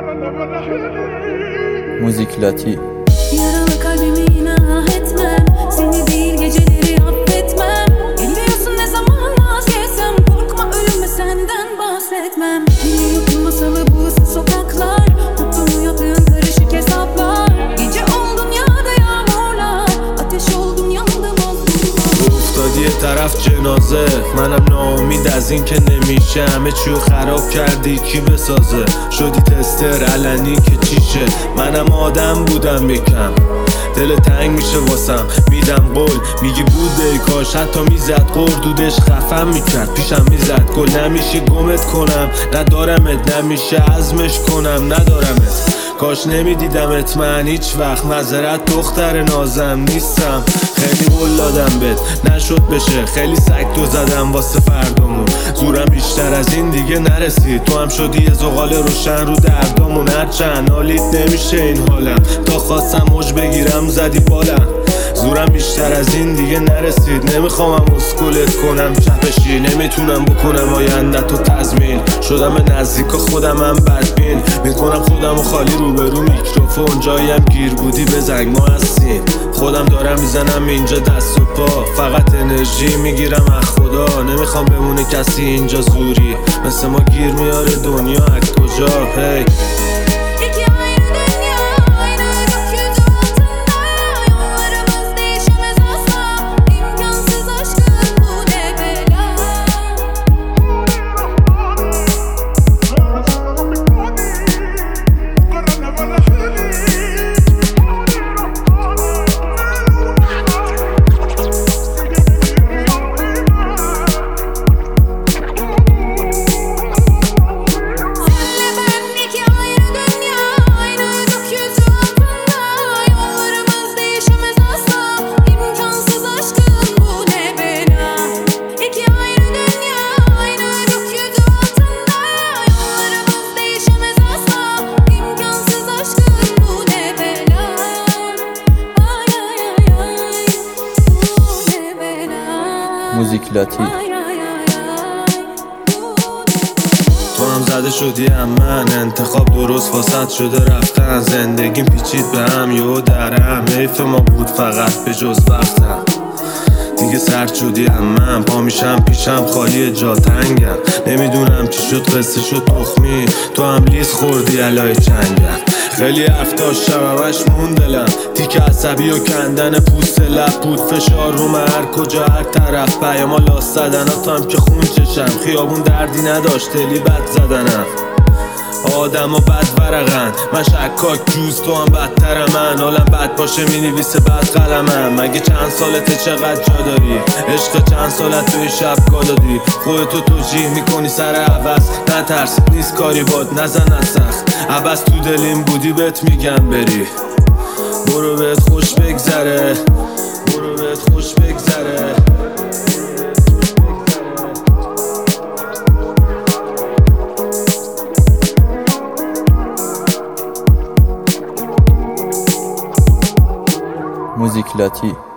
Müziklati. Yaralı kalbimi inat etmem, seni değil geceleri affetmem. Biliyorsun ne zaman vazgeçsem, korkma ölüme senden bahsetmem. Biliyorsun masalı bu ıssız sokaklar, tuttuğunu yaptığın karışık hesaplar. Gece oldum yağdı yağmurlar, ateş oldum yandım oldum. افتادی یه طرف جنازه، منم ناامید از این که نمیشه. همه چیو خراب کردی کی بسازه؟ شدی تستر علنی که چیشه. منم آدم بودم یکم، دل تنگ میشه واسم. میدم قول میگی بوده کاش، حتی میزد قردودش خفم میکرد. پیشم میزد گل نمیشه گمت کنم، ندارمت نمیشه عزمش کنم ندارمت. کاش نمیدیدمت من هیچ وقت، معذرت دختر نازم نیستم. خیلی قول دادم بهت نشد بشه، خیلی سگ زدم واسه فردامون. زورم بیشتر از این دیگه نرسید، تو هم شدی یه زغال روشن رو دردامون. هرچند حالیت نمیشه این حالم، تا خواستم موج بگیرم زدی بالم. زورم بیشتر از این دیگه نرسید، نمیخوامم اسکولت کنم چپشی. نمیتونم بکنم آیندت رو تضمین، شدم به نزدیک خودمم بدبین. میکنم خودم و خالی روبرو میکروفون، جاییم گیر بودی به زنگ ما هستیم. خودم دارم میزنم اینجا دست و پا، فقط انرژی میگیرم از خدا. نمیخوام بمونه کسی اینجا زوری، مثل ما گیر میاره دنیا از کجا. هی Müziklati. تو هم زده شدی هم من، انتخاب درست واسط شده رفتن. زندگیم پیچید به هم یهو درم، حیف ما بود فقط به جز وقتم. دیگه سرد شدی هم من، پا میشم پیشم خالی جا تنگم. نمیدونم چی شد قصه شد تخمی، تو هم لیز خوردی علای چنگم. خیلی حرف داشتم همش مون دلم، تیک عصبی و کندن پوست لب بود. فشار رو هر کجا هر طرف، پیاما لاس زدناتو هم که خون چشم. خیابون دردی نداشت دلی بد زدنم، آدم و بد ورقن. من شکاک جوز تو هم بدتر من، حالم بد باشه مینویسه بد قلمم. مگه چند سالته چقدر جا داری؟ عشق چند سالت توی شب گا دادی؟ خودتو توجیه میکنی سر عوض، نترس نیست کاری باد نزن از سخت. عباس تو دلیم بودی بهت میگم بری، برو بهت خوش بگذره، برو بهت خوش بگذره. Müziklati.